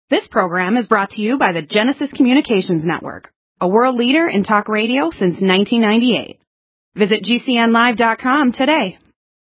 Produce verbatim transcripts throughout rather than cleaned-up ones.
This program is brought to you by the Genesis Communications Network, a world leader in talk radio since nineteen ninety-eight. Visit G C N live dot com today.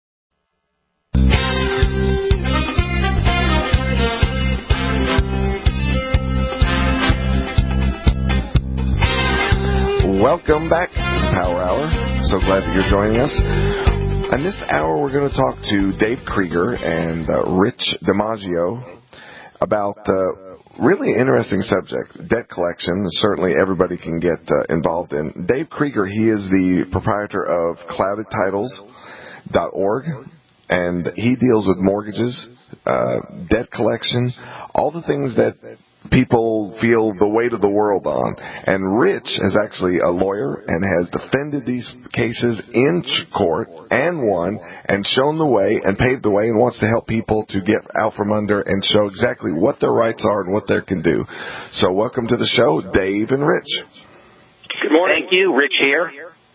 Welcome back to the Power Hour. So glad that you're joining us. In this hour, we're going to talk to Dave Krieger and uh, Rich DiMaggio about uh, really interesting subject, debt collection. Certainly everybody can get uh, involved in. Dave Krieger, he is the proprietor of clouded titles dot org, and he deals with mortgages, uh, debt collection, all the things that people feel the weight of the world on. And Rich is actually a lawyer and has defended these cases in court and won and shown the way and paved the way and wants to help people to get out from under and show exactly what their rights are and what they can do. So welcome to the show, Dave and Rich. Good morning. Thank you. Rich here.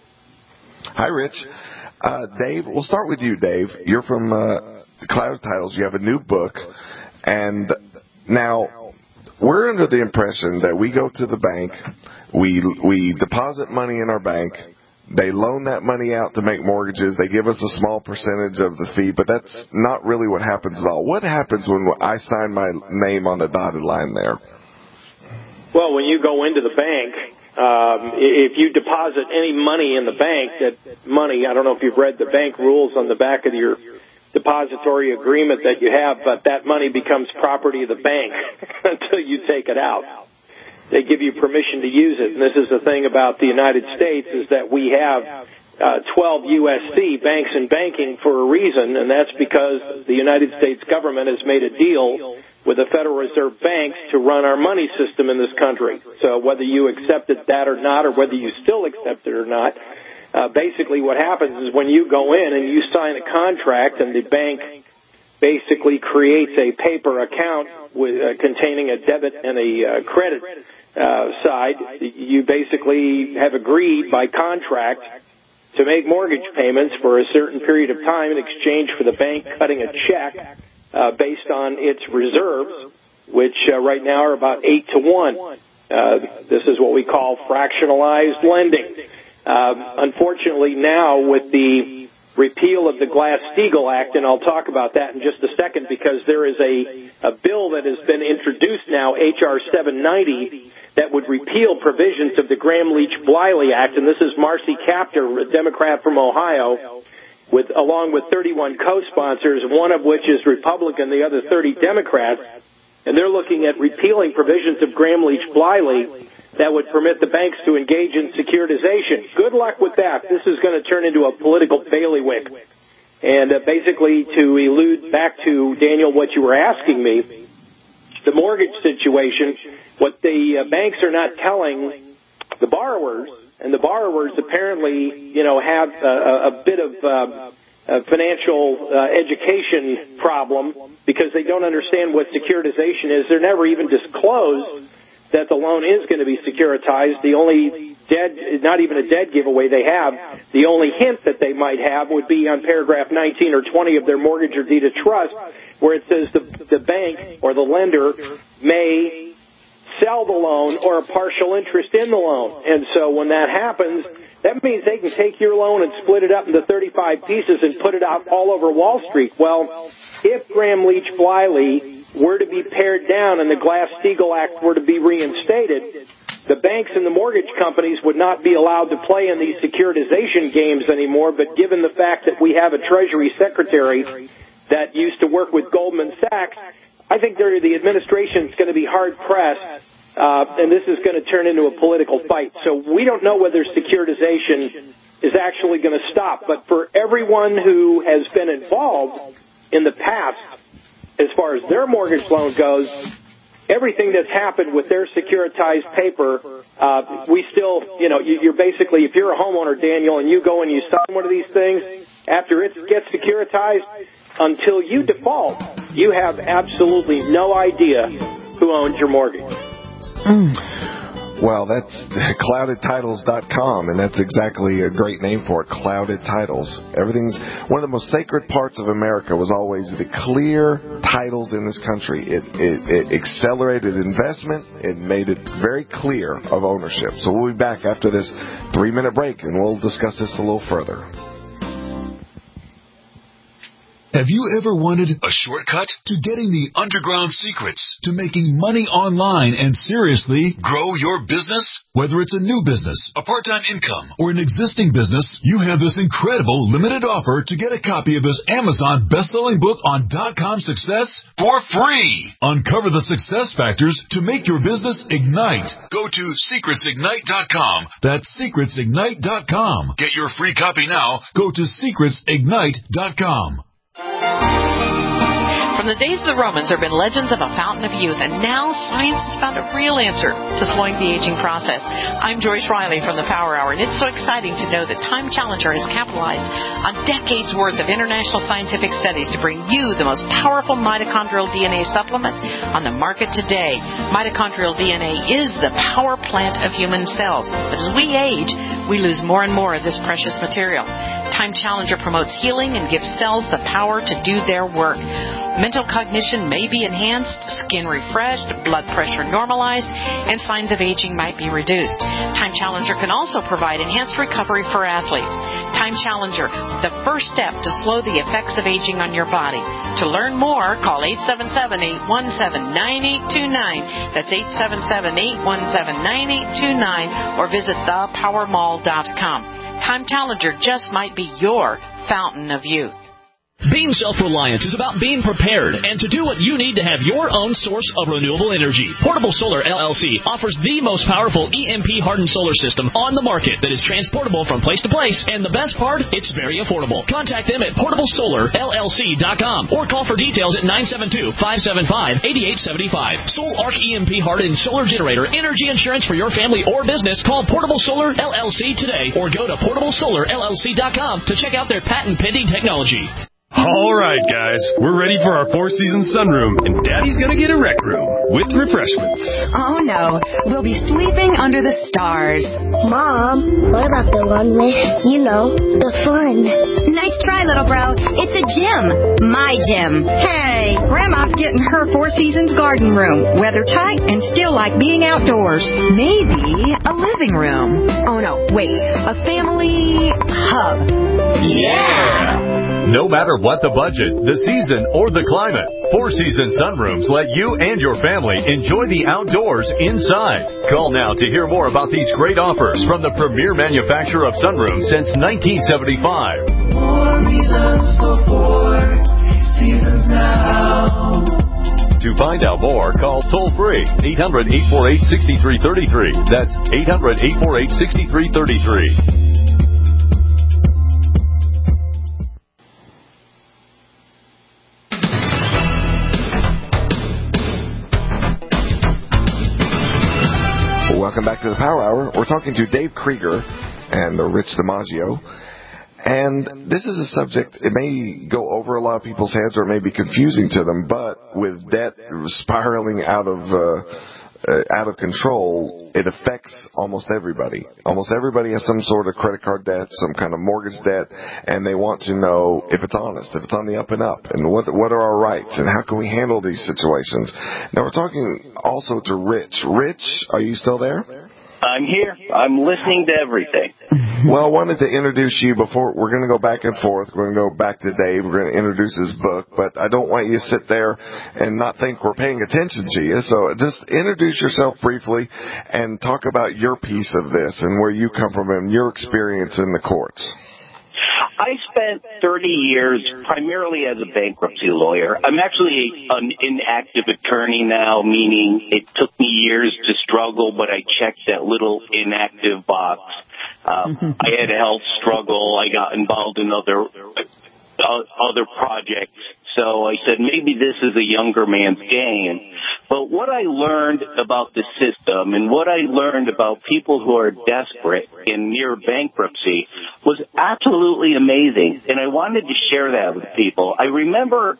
Hi, Rich. Uh, Dave, we'll start with you, Dave. You're from uh, Cloud Titles. You have a new book. And now we're under the impression that we go to the bank, we we deposit money in our bank, they loan that money out to make mortgages, they give us a small percentage of the fee, but that's not really what happens at all. What happens when I sign my name on the dotted line there? Well, when you go into the bank, um, if you deposit any money in the bank, that money, I don't know if you've read the bank rules on the back of your depository agreement that you have, but that money becomes property of the bank until you take it out. They give you permission to use it. And this is the thing about the United States is that we have uh, twelve U S C, banks and banking, for a reason, and that's because the United States government has made a deal with the Federal Reserve banks to run our money system in this country. So whether you accepted that or not, or whether you still accept it or not, Uh, basically what happens is when you go in and you sign a contract and the bank basically creates a paper account with uh, containing a debit and a uh, credit uh, side, you basically have agreed by contract to make mortgage payments for a certain period of time in exchange for the bank cutting a check uh, based on its reserves, which uh, right now are about eight to one. Uh, this is what we call fractionalized lending. Um, unfortunately, now with the repeal of the Glass-Steagall Act, and I'll talk about that in just a second because there is a, a bill that has been introduced now, H R seven ninety, that would repeal provisions of the Gramm-Leach-Bliley Act, and this is Marcy Kaptur, a Democrat from Ohio, with along with thirty-one co-sponsors, one of which is Republican, the other thirty Democrats, and they're looking at repealing provisions of Gramm-Leach-Bliley that would permit the banks to engage in securitization. Good luck with that. This is going to turn into a political bailiwick. And uh, basically, to elude back to, Daniel, what you were asking me, the mortgage situation, what the uh, banks are not telling the borrowers, and the borrowers apparently, you know, have a, a bit of uh, a financial uh, education problem because they don't understand what securitization is. They're never even disclosed that the loan is going to be securitized. The only dead, not even a dead giveaway they have, the only hint that they might have would be on paragraph nineteen or twenty of their mortgage or deed of trust, where it says the, the bank or the lender may sell the loan or a partial interest in the loan. And so when that happens, that means they can take your loan and split it up into thirty-five pieces and put it out all over Wall Street. Well, if Gramm-Leach-Bliley were to be pared down and the Glass-Steagall Act were to be reinstated, the banks and the mortgage companies would not be allowed to play in these securitization games anymore. But given the fact that we have a Treasury Secretary that used to work with Goldman Sachs, I think the administration is going to be hard-pressed, uh, and this is going to turn into a political fight. So we don't know whether securitization is actually going to stop. But for everyone who has been involved in the past, as far as their mortgage loan goes, everything that's happened with their securitized paper, uh, we still, you know, you're basically, if you're a homeowner, Daniel, and you go and you sign one of these things, after it gets securitized, until you default, you have absolutely no idea who owns your mortgage. Mm. Well, that's clouded titles dot com, and that's exactly a great name for it, Clouded Titles. Everything's one of the most sacred parts of America was always the clear titles in this country. It, it, it accelerated investment. It made it very clear of ownership. So we'll be back after this three-minute break, and we'll discuss this a little further. Have you ever wanted a shortcut to getting the underground secrets to making money online and seriously grow your business? Whether it's a new business, a part-time income, or an existing business, you have this incredible limited offer to get a copy of this Amazon best-selling book on dot-com success for free. Uncover the success factors to make your business ignite. Go to secrets ignite dot com. That's secrets ignite dot com. Get your free copy now. Go to secrets ignite dot com. From the days of the Romans, there have been legends of a fountain of youth, and now science has found a real answer to slowing the aging process. I'm Joyce Riley from the Power Hour, and it's so exciting to know that Time Challenger has capitalized on decades' worth of international scientific studies to bring you the most powerful mitochondrial D N A supplement on the market today. Mitochondrial D N A is the power plant of human cells, but as we age, we lose more and more of this precious material. Time Challenger promotes healing and gives cells the power to do their work. Mental cognition may be enhanced, skin refreshed, blood pressure normalized, and signs of aging might be reduced. Time Challenger can also provide enhanced recovery for athletes. Time Challenger, the first step to slow the effects of aging on your body. To learn more, call eight seven seven, eight one seven, nine eight two nine. That's eight seven seven, eight one seven, nine eight two nine, or visit the power mall dot com. Time Challenger just might be your fountain of youth. Being self-reliant is about being prepared and to do what you need to have your own source of renewable energy. Portable Solar L L C offers the most powerful E M P-hardened solar system on the market that is transportable from place to place, and the best part, it's very affordable. Contact them at portable solar L L C dot com or call for details at nine seven two, five seven five, eight eight seven five. Soul Arc E M P-hardened solar generator energy insurance for your family or business. Call Portable Solar L L C today or go to portable solar L L C dot com to check out their patent-pending technology. All right, guys, we're ready for our four-season sunroom, and Daddy's gonna get a rec room with refreshments. Oh, no. We'll be sleeping under the stars. Mom, what about the one with, you know, the fun? Nice try, little bro. It's a gym. My gym. Hey, Grandma's getting her Four Seasons garden room. Weather tight and still like being outdoors. Maybe a living room. Oh, no, wait. A family hub. Yeah! No matter what the budget, the season, or the climate, Four Seasons Sunrooms let you and your family enjoy the outdoors inside. Call now to hear more about these great offers from the premier manufacturer of sunrooms since nineteen seventy-five. More reasons for Four Seasons now. To find out more, call toll-free eight hundred, eight four eight, six three three three. That's eight hundred, eight four eight, six three three three. Welcome back to the Power Hour. We're talking to Dave Krieger and Rich DiMaggio. And this is a subject, it may go over a lot of people's heads or it may be confusing to them, but with debt spiraling out of uh, uh, out of control, it affects almost everybody. Almost everybody has some sort of credit card debt, some kind of mortgage debt, and they want to know if it's honest, if it's on the up and up, and what what are our rights, and how can we handle these situations. Now, we're talking also to Rich. Rich, are you still there? I'm here. I'm listening to everything. Well, I wanted to introduce you before. We're going to go back and forth. We're going to go back to Dave. We're going to introduce his book, but I don't want you to sit there and not think we're paying attention to you. So just introduce yourself briefly and talk about your piece of this and where you come from and your experience in the courts. I spent thirty years primarily as a bankruptcy lawyer. I'm actually an inactive attorney now, meaning it took me years to struggle, but I checked that little inactive box. Um, I had a health struggle. I got involved in other uh, other projects. So I said, maybe this is a younger man's game. But what I learned about the system and what I learned about people who are desperate and near bankruptcy was absolutely amazing. And I wanted to share that with people. I remember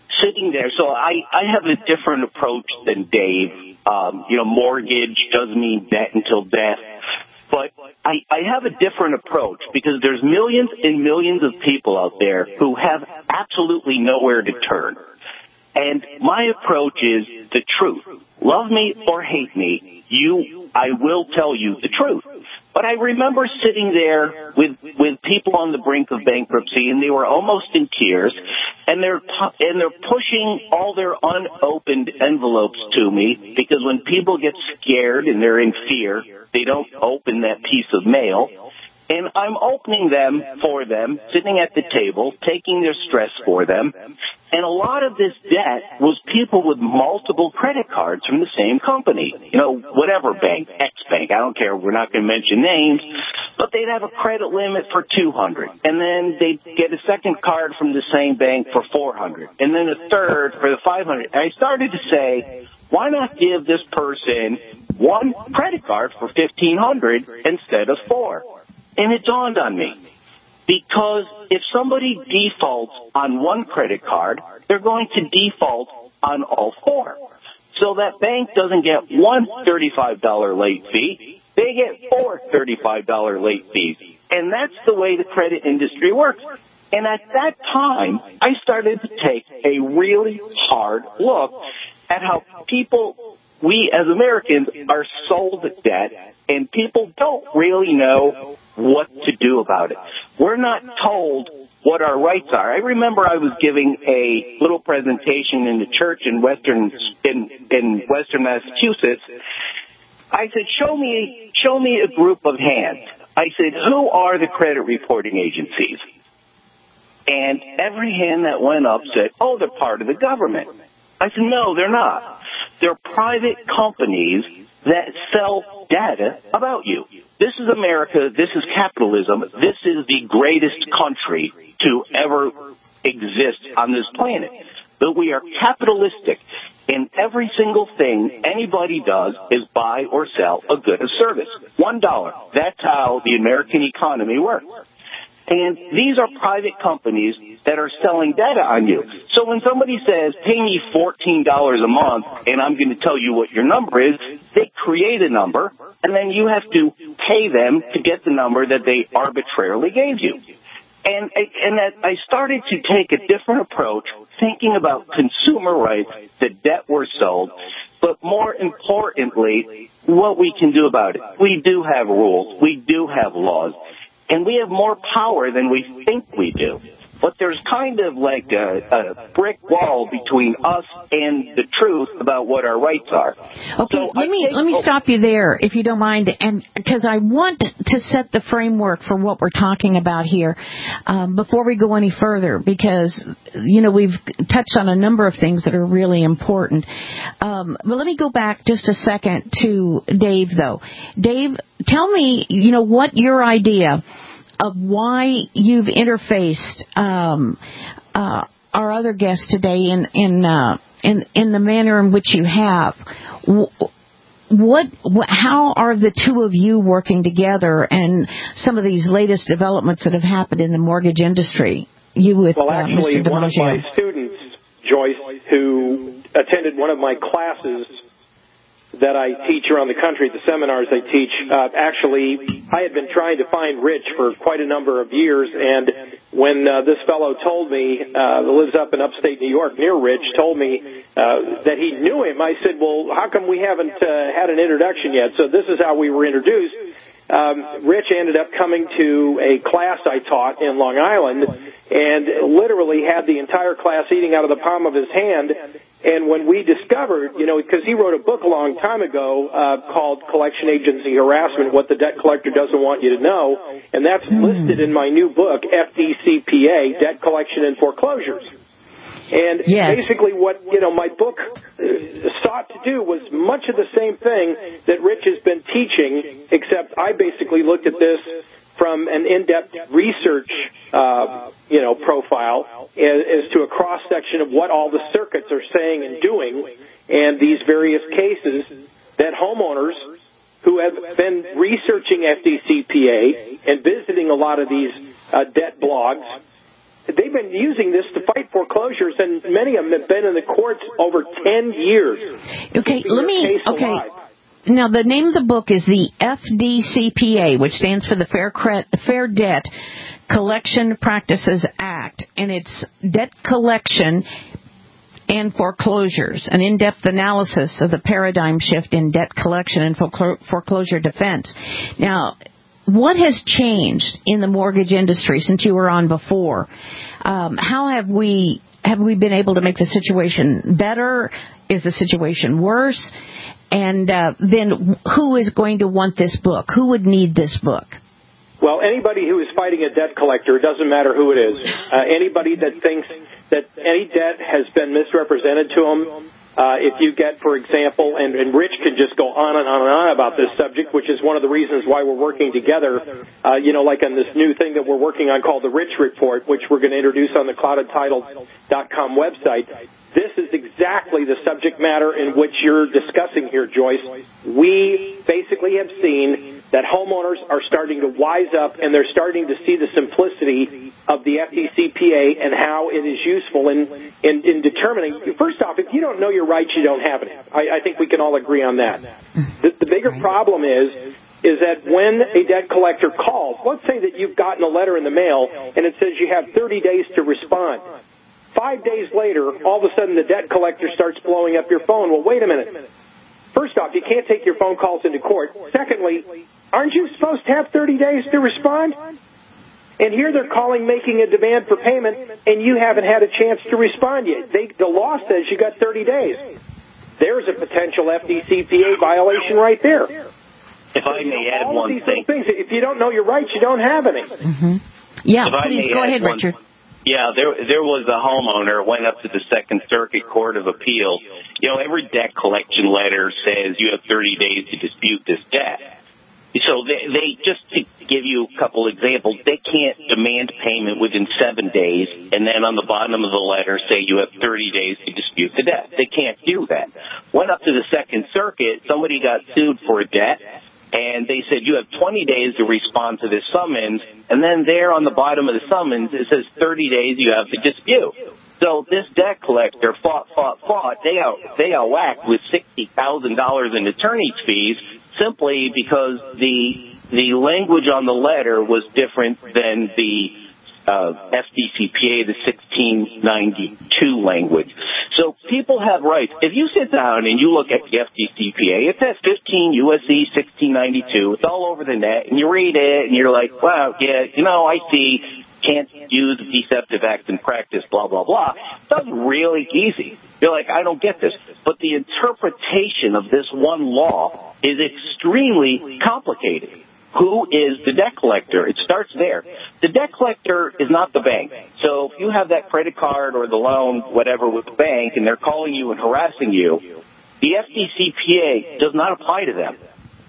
sitting there, so I, I have a different approach than Dave. Um, you know, mortgage doesn't mean debt until death. But I, I have a different approach because there's millions and millions of people out there who have absolutely nowhere to turn. And my approach is the truth. Love me or hate me, you, I will tell you the truth. But I remember sitting there with, with people on the brink of bankruptcy, and they were almost in tears, and they're, and they're pushing all their unopened envelopes to me, because when people get scared and they're in fear, they don't open that piece of mail. And I'm opening them for them, sitting at the table, taking their stress for them. And a lot of this debt was people with multiple credit cards from the same company. You know, whatever bank, X bank, I don't care, we're not going to mention names. But they'd have a credit limit for two hundred dollars. And then they'd get a second card from the same bank for four hundred dollars. And then a third for the five hundred dollars. And I started to say, why not give this person one credit card for fifteen hundred dollars instead of four? And it dawned on me, because if somebody defaults on one credit card, they're going to default on all four. So that bank doesn't get one thirty-five dollars late fee, they get four thirty-five dollars late fees. And that's the way the credit industry works. And at that time, I started to take a really hard look at how people, we as Americans, are sold debt, and people don't really know what to do about it. We're not told what our rights are. I remember I was giving a little presentation in the church in western in, in western Massachusetts. I said, show me show me a group of hands. I said, who are the credit reporting agencies? And every hand that went up said, oh, they're part of the government. I said, no, they're not. They're private companies that sell data about you. This is America. This is capitalism. This is the greatest country to ever exist on this planet. But we are capitalistic, and every single thing anybody does is buy or sell a good or service. One dollar. That's how the American economy works. And these are private companies that are selling data on you. So when somebody says, pay me fourteen dollars a month and I'm going to tell you what your number is, they create a number, and then you have to pay them to get the number that they arbitrarily gave you. And, and that I started to take a different approach, thinking about consumer rights, the debt we're sold, but more importantly, what we can do about it. We do have rules. We do have laws. And we have more power than we think we do. But there's kind of like a, a brick wall between us and the truth about what our rights are. Okay, so let I me think, let me oh, stop you there, if you don't mind, and because I want to set the framework for what we're talking about here um, before we go any further, because you know we've touched on a number of things that are really important. Um, but let me go back just a second to Dave, though. Dave, tell me, you know, what your idea of why you've interfaced um, uh, our other guests today in in, uh, in in the manner in which you have. What, how are the two of you working together, and some of these latest developments that have happened in the mortgage industry? You with well, actually, uh, Mister one of my students, Joyce, who attended one of my classes that I teach around the country, the seminars I teach, uh, actually, I had been trying to find Rich for quite a number of years, and when uh, this fellow told me, uh, that lives up in upstate New York near Rich, told me uh, that he knew him, I said, well, how come we haven't uh, had an introduction yet? So this is how we were introduced. Um, Rich ended up coming to a class I taught in Long Island and literally had the entire class eating out of the palm of his hand. And when we discovered, you know, because he wrote a book a long time ago uh, called Collection Agency Harassment, What the Debt Collector Doesn't Want You to Know, and that's mm. listed in my new book, F D C P A, Debt Collection and Foreclosures. And yes. basically what, you know, my book sought to do was much of the same thing that Rich has been teaching, except I basically looked at this from an in-depth research, uh, you know, profile as, as to a cross-section of what all the circuits are saying and doing, and these various cases that homeowners who have been researching F D C P A and visiting a lot of these uh, debt blogs they've been using this to fight foreclosures, and many of them have been in the courts over ten years. Okay, let me, okay. Alive. Now, the name of the book is the F D C P A, which stands for the Fair, Cre- Fair Debt Collection Practices Act, and it's debt collection and foreclosures, an in-depth analysis of the paradigm shift in debt collection and foreclosure defense. Now, what has changed in the mortgage industry since you were on before? Um, how have we have we been able to make the situation better? Is the situation worse? And uh, then who is going to want this book? Who would need this book? Well, anybody who is fighting a debt collector, it doesn't matter who it is. Uh, anybody that thinks that any debt has been misrepresented to them. Uh, if you get, for example, and, and Rich can just go on and on and on about this subject, which is one of the reasons why we're working together, uh, you know, like on this new thing that we're working on called the Rich Report, which we're going to introduce on the clouded title dot com website. This is exactly the subject matter in which you're discussing here, Joyce. We basically have seen that homeowners are starting to wise up, and they're starting to see the simplicity of the F D C P A and how it is useful in, in, in determining. First off, if you don't know your rights, you don't have any. I, I think we can all agree on that. The, the bigger problem is is that when a debt collector calls, let's say that you've gotten a letter in the mail, and it says you have thirty days to respond. Five days later, all of a sudden the debt collector starts blowing up your phone. Well, wait a minute. First off, you can't take your phone calls into court. Secondly, aren't you supposed to have thirty days to respond? And here they're calling, making a demand for payment, and you haven't had a chance to respond yet. They, the law says you got thirty days. There's a potential F D C P A violation right there. If I may add one thing. Things, if you don't know your rights, you don't have any. Mm-hmm. Yeah, please go ahead, one, Richard. Yeah, there there was a homeowner, went up to the Second Circuit Court of Appeal. You know, every debt collection letter says you have thirty days to dispute this debt. So they, they just to give you a couple examples, they can't demand payment within seven days, and then on the bottom of the letter say you have thirty days to dispute the debt. They can't do that. Went up to the Second Circuit, somebody got sued for a debt, and they said you have twenty days to respond to this summons, and then there on the bottom of the summons it says thirty days you have to dispute. So this debt collector fought, fought, fought. They out, they outwhacked with sixty thousand dollars in attorney's fees simply because the the language on the letter was different than the uh, F D C P A, the sixteen ninety-two language. So people have rights. If you sit down and you look at the F D C P A, it says fifteen U S C sixteen ninety-two. It's all over the net, and you read it, and you're like, wow, yeah, you know, I see. Can't use deceptive acts in practice, blah, blah, blah. That's really easy. You're like, I don't get this. But the interpretation of this one law is extremely complicated. Who is the debt collector? It starts there. The debt collector is not the bank. So if you have that credit card or the loan, whatever, with the bank, and they're calling you and harassing you, the F D C P A does not apply to them.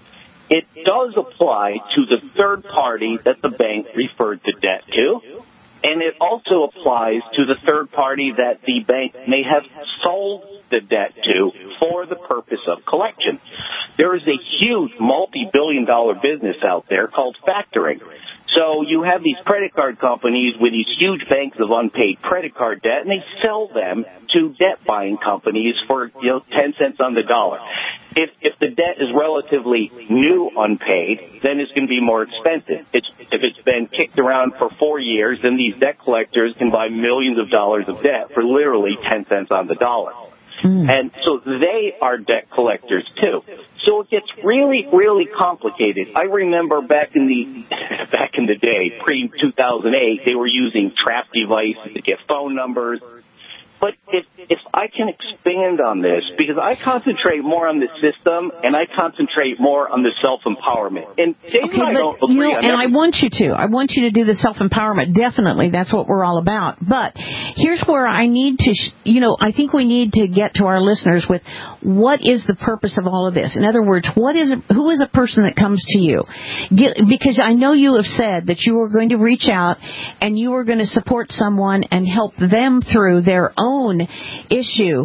It does apply to the third party that the bank referred the debt to, and it also applies to the third party that the bank may have sold the debt to for the purpose of collection. There is a huge multi-billion dollar business out there called factoring. So you have these credit card companies with these huge banks of unpaid credit card debt, and they sell them to debt buying companies for, you know, ten cents on the dollar. If if the debt is relatively new unpaid, then it's going to be more expensive. It's, if it's been kicked around for four years, then these debt collectors can buy millions of dollars of debt for literally ten cents on the dollar. Mm. And so they are debt collectors too. So it gets really, really complicated. I remember back in the back in the day, pre two thousand eight, they were using trap devices to get phone numbers. But if if I can expand on this, because I concentrate more on the system and I concentrate more on the self-empowerment. And Dave okay, and I but, don't agree you know, on and everything. I want you to. I want you to do the self-empowerment. Definitely, that's what we're all about. But here's where I need to, sh- you know, I think we need to get to our listeners with what is the purpose of all of this. In other words, what is who is a person that comes to you? Get, because I know you have said that you are going to reach out and you are going to support someone and help them through their own issue.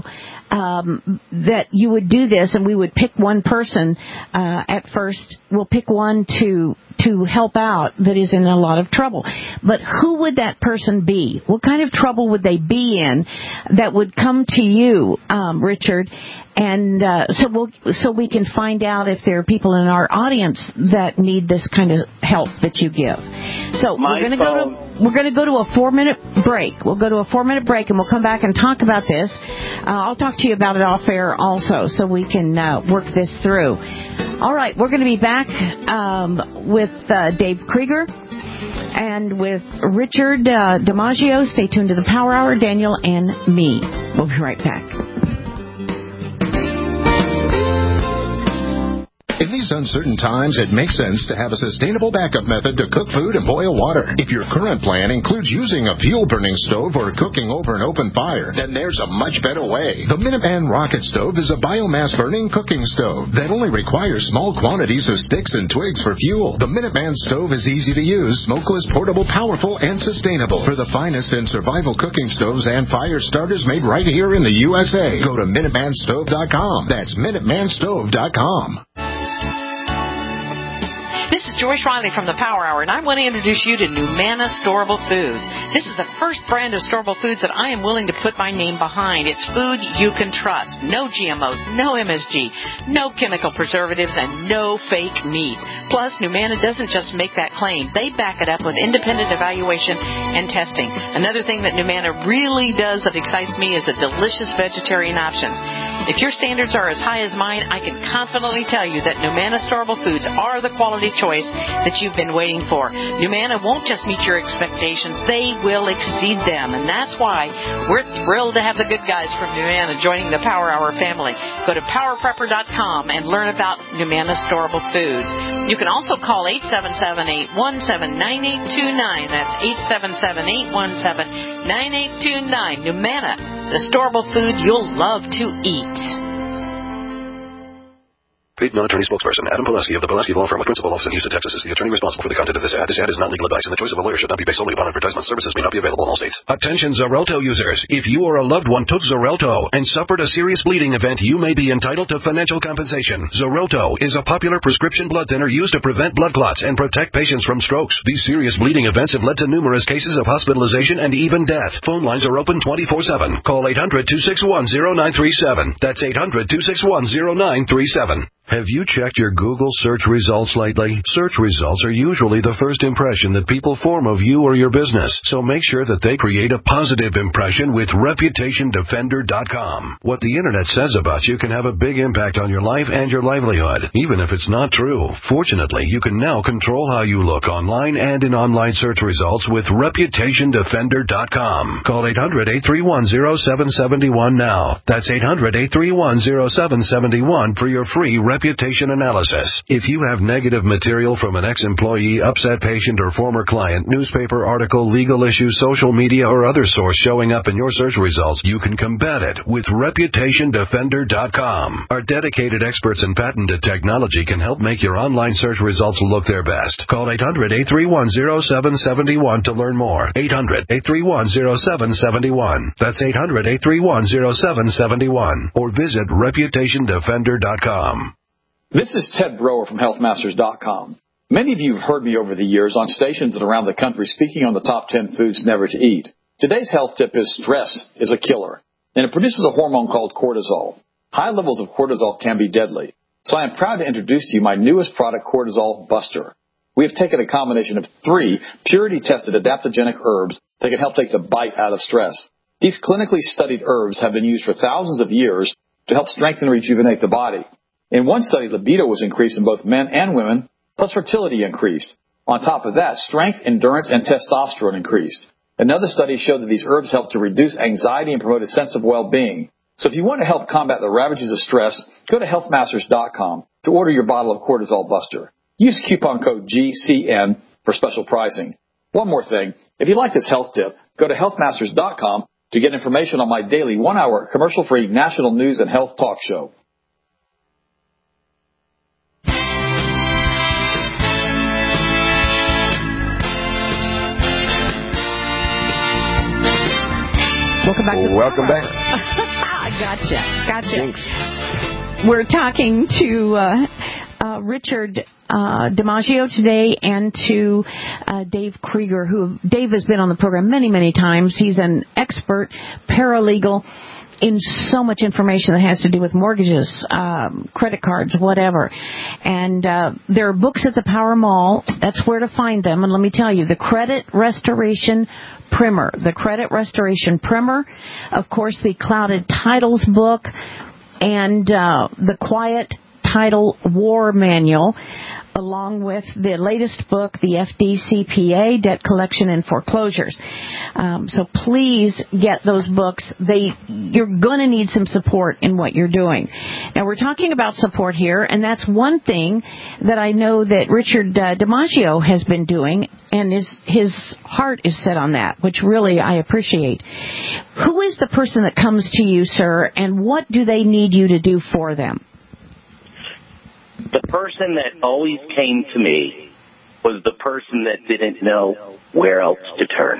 um, that you would do this, and we would pick one person uh, at first. We'll pick one to to help out that is in a lot of trouble. But who would that person be? What kind of trouble would they be in that would come to you, um, Richard? And uh, so we'll, so we can find out if there are people in our audience that need this kind of help that you give. So My we're going to go to we're going to go to a four minute break. We'll go to a four minute break, and we'll come back and talk about this. Uh, I'll talk to you about it off air also, so we can uh, work this through. All right, we're going to be back um, with uh, Dave Krieger and with Richard uh, DiMaggio. Stay tuned to the Power Hour, Daniel and me. We'll be right back. In these uncertain times, it makes sense to have a sustainable backup method to cook food and boil water. If your current plan includes using a fuel-burning stove or cooking over an open fire, then there's a much better way. The Minuteman Rocket Stove is a biomass-burning cooking stove that only requires small quantities of sticks and twigs for fuel. The Minuteman Stove is easy to use, smokeless, portable, powerful, and sustainable. For the finest in survival cooking stoves and fire starters made right here in the U S A, go to Minuteman Stove dot com. That's Minuteman Stove dot com. This is Joyce Riley from the Power Hour, and I want to introduce you to Numana Storable Foods. This is the first brand of storable foods that I am willing to put my name behind. It's food you can trust. No G M Os, no M S G, no chemical preservatives, and no fake meat. Plus, Numana doesn't just make that claim. They back it up with independent evaluation and testing. Another thing that Numana really does that excites me is the delicious vegetarian options. If your standards are as high as mine, I can confidently tell you that Numana Storable Foods are the quality choice that you've been waiting for. Numana won't just meet your expectations, they will exceed them. And that's why we're thrilled to have the good guys from Numana joining the Power Hour family. Go to power prepper dot com and learn about Numana Storable Foods. You can also call eight seven seven, eight one seven, nine eight two nine. That's eight seven seven, eight one seven, nine eight two nine. Numana, the storable food you'll love to eat. Paid non-attorney spokesperson Adam Pulaski of the Pulaski Law Firm with principal office in Houston, Texas is the attorney responsible for the content of this ad. This ad is not legal advice, and the choice of a lawyer should not be based solely upon advertisement. Services may not be available in all states. Attention Xarelto users. If you or a loved one took Xarelto and suffered a serious bleeding event, you may be entitled to financial compensation. Xarelto is a popular prescription blood thinner used to prevent blood clots and protect patients from strokes. These serious bleeding events have led to numerous cases of hospitalization and even death. Phone lines are open twenty-four seven. Call eight hundred, two six one, zero nine three seven. That's eight hundred, two six one, zero nine three seven. Have you checked your Google search results lately? Search results are usually the first impression that people form of you or your business, so make sure that they create a positive impression with reputation defender dot com. What the internet says about you can have a big impact on your life and your livelihood, even if it's not true. Fortunately, you can now control how you look online and in online search results with reputation defender dot com. Call eight hundred, eight three one, zero seven seven one now. That's eight hundred, eight three one, zero seven seven one for your free reputation analysis. If you have negative material from an ex-employee, upset patient, or former client, newspaper article, legal issue, social media, or other source showing up in your search results, you can combat it with reputation defender dot com. Our dedicated experts in patented technology can help make your online search results look their best. Call eight hundred, eight three one, zero seven seven one to learn more. eight hundred, eight three one, zero seven seven one. That's eight hundred, eight three one, zero seven seven one. Or visit reputation defender dot com. This is Ted Brower from health masters dot com. Many of you have heard me over the years on stations and around the country speaking on the top ten foods never to eat. Today's health tip is stress is a killer, and it produces a hormone called cortisol. High levels of cortisol can be deadly. So I am proud to introduce to you my newest product, Cortisol Buster. We have taken a combination of three purity-tested adaptogenic herbs that can help take the bite out of stress. These clinically studied herbs have been used for thousands of years to help strengthen and rejuvenate the body. In one study, libido was increased in both men and women, plus fertility increased. On top of that, strength, endurance, and testosterone increased. Another study showed that these herbs help to reduce anxiety and promote a sense of well-being. So if you want to help combat the ravages of stress, go to health masters dot com to order your bottle of Cortisol Buster. Use coupon code G C N for special pricing. One more thing, if you like this health tip, go to health masters dot com to get information on my daily one-hour commercial-free national news and health talk show. Welcome back to the Welcome back. I got Gotcha. Gotcha. Jinx. We're talking to uh, uh, Richard uh, DiMaggio today and to uh, Dave Krieger, who Dave has been on the program many, many times. He's an expert paralegal in so much information that has to do with mortgages, um, credit cards, whatever. And uh, there are books at the Power Mall. That's where to find them. And let me tell you, the Credit Restoration Primer. The Credit Restoration Primer. Of course, the Clouded Titles book and uh, the Quiet Title War Manual, along with the latest book, the F D C P A, Debt Collection and Foreclosures. Um, so please get those books. They, you're going to need some support in what you're doing. Now, we're talking about support here, and that's one thing that I know that Richard uh, DiMaggio has been doing, and his, his heart is set on that, which really I appreciate. Who is the person that comes to you, sir, and what do they need you to do for them? The person that always came to me was the person that didn't know where else to turn.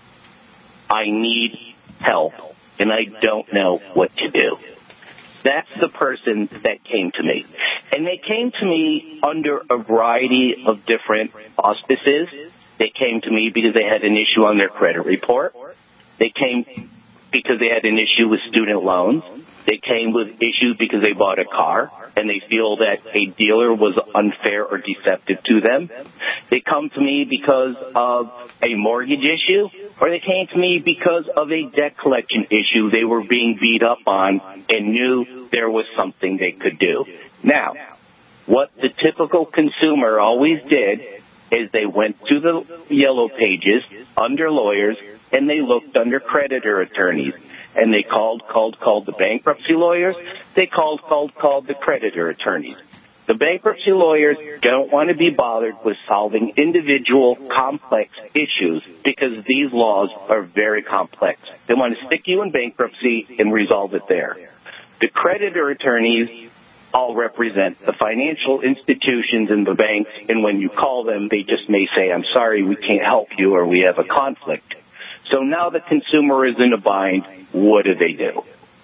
I need help, and I don't know what to do. That's the person that came to me. And they came to me under a variety of different auspices. They came to me because they had an issue on their credit report. They came because they had an issue with student loans. They came with issues because they bought a car and they feel that a dealer was unfair or deceptive to them. They come to me because of a mortgage issue, or they came to me because of a debt collection issue they were being beat up on and knew there was something they could do. Now, what the typical consumer always did is they went to the yellow pages under lawyers and they looked under creditor attorneys. And they called, called, called the bankruptcy lawyers. They called, called, called the creditor attorneys. The bankruptcy lawyers don't want to be bothered with solving individual complex issues because these laws are very complex. They want to stick you in bankruptcy and resolve it there. The creditor attorneys all represent the financial institutions and the banks, and when you call them, they just may say, I'm sorry, we can't help you, or we have a conflict. So now the consumer is in a bind. What do they do?